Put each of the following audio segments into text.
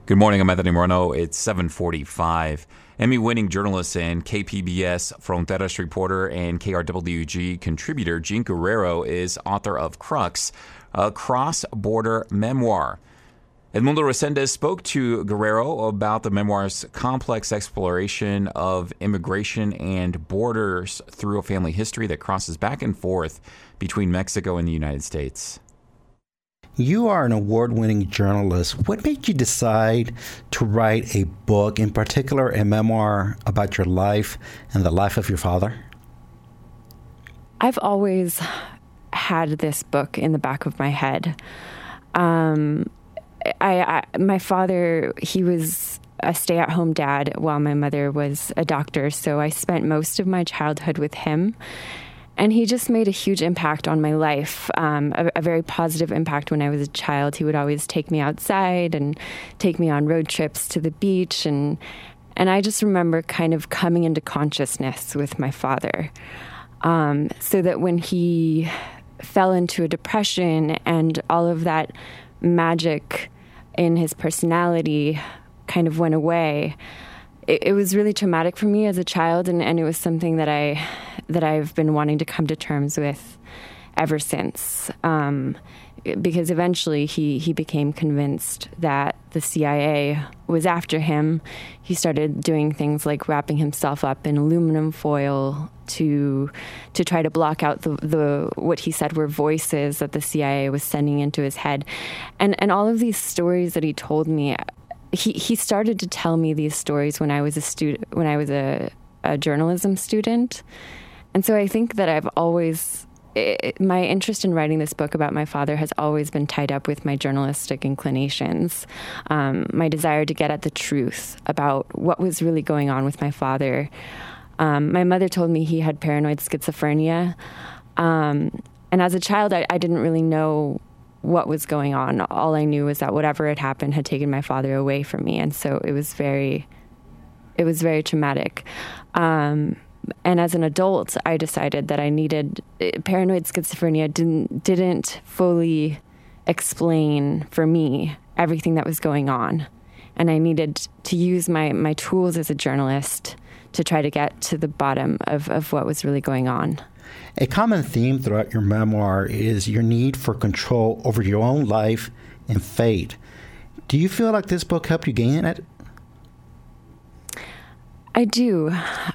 Good morning. I'm Anthony Moreno. It's 7:45. Emmy-winning journalist and KPBS Fronteras reporter and KRWG contributor Jean Guerrero is author of Crux, a cross-border memoir. Edmundo Resendez spoke to Guerrero about the memoir's complex exploration of immigration and borders through a family history that crosses back and forth between Mexico and the United States. You are an award-winning journalist. What made you decide to write a book, in particular a memoir about your life and the life of your father? I've always had this book in the back of my head. My father, he was a stay-at-home dad while my mother was a doctor, so I spent most of my childhood with him. And he just made a huge impact on my life, a very positive impact when I was a child. He would always take me outside and take me on road trips to the beach. And I just remember kind of coming into consciousness with my father, so that when he fell into a depression and all of that magic in his personality kind of went away, it was really traumatic for me as a child, and it was something that I've been wanting to come to terms with ever since. Because eventually he became convinced that the CIA was after him. He started doing things like wrapping himself up in aluminum foil to try to block out the what he said were voices that the CIA was sending into his head. And all of these stories that he told me, he started to tell me these stories when I was a journalism student. And so I think that my interest in writing this book about my father has always been tied up with my journalistic inclinations, my desire to get at the truth about what was really going on with my father. My mother told me he had paranoid schizophrenia. And as a child, I didn't really know what was going on. All I knew was that whatever had happened had taken my father away from me. And so it was very traumatic. And as an adult, I decided that I needed paranoid schizophrenia didn't fully explain for me everything that was going on. And I needed to use my tools as a journalist to try to get to the bottom of what was really going on. A common theme throughout your memoir is your need for control over your own life and fate. Do you feel like this book helped you gain it? I do.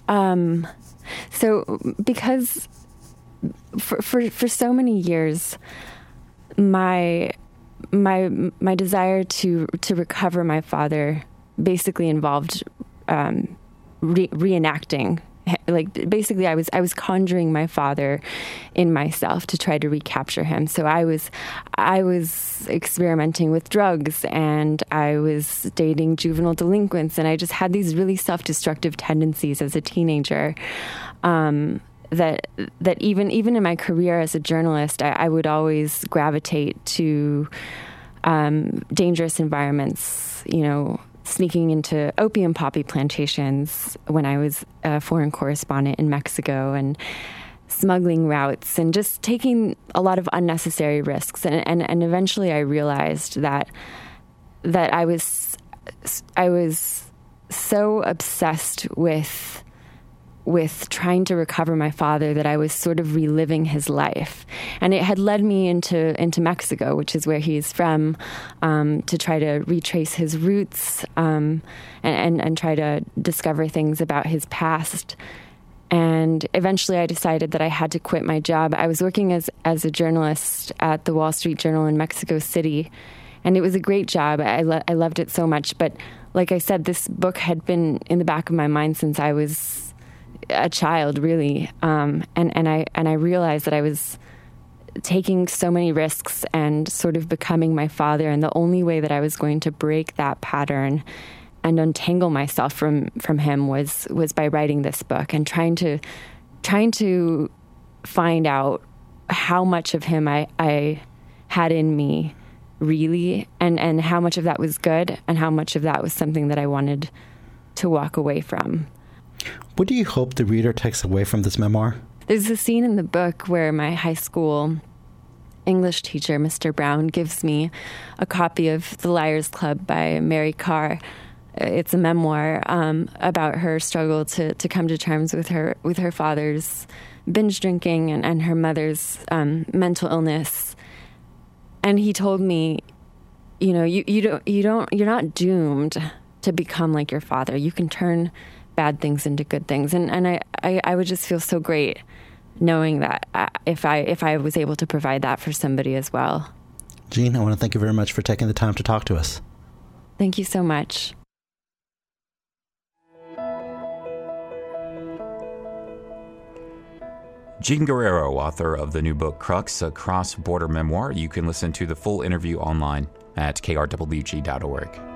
So because for so many years, my desire to recover my father basically involved reenacting. Like basically, I was conjuring my father in myself to try to recapture him. So I was experimenting with drugs, and I was dating juvenile delinquents, and I just had these really self-destructive tendencies as a teenager. That even in my career as a journalist, I would always gravitate to dangerous environments. Sneaking into opium poppy plantations when I was a foreign correspondent in Mexico, and smuggling routes, and just taking a lot of unnecessary risks. And eventually I realized that I was so obsessed with trying to recover my father that I was sort of reliving his life. And it had led me into Mexico, which is where he's from, to try to retrace his roots, and try to discover things about his past. And eventually I decided that I had to quit my job. I was working as a journalist at the Wall Street Journal in Mexico City, and it was a great job. I loved it so much. But like I said, this book had been in the back of my mind since I was a child, really. And I realized that I was taking so many risks and sort of becoming my father. And the only way that I was going to break that pattern and untangle myself from him was by writing this book and trying to find out how much of him I had in me, really, and how much of that was good and how much of that was something that I wanted to walk away from. What do you hope the reader takes away from this memoir? There's a scene in the book where my high school English teacher, Mr. Brown, gives me a copy of The Liars Club by Mary Karr. It's a memoir about her struggle to come to terms with her father's binge drinking and her mother's mental illness. And he told me, you're not doomed to become like your father. You can turn bad things into good things. And I would just feel so great knowing that if I was able to provide that for somebody as well. Jean, I want to thank you very much for taking the time to talk to us. Thank you so much. Jean Guerrero, author of the new book Crux, a cross-border memoir. You can listen to the full interview online at krwg.org.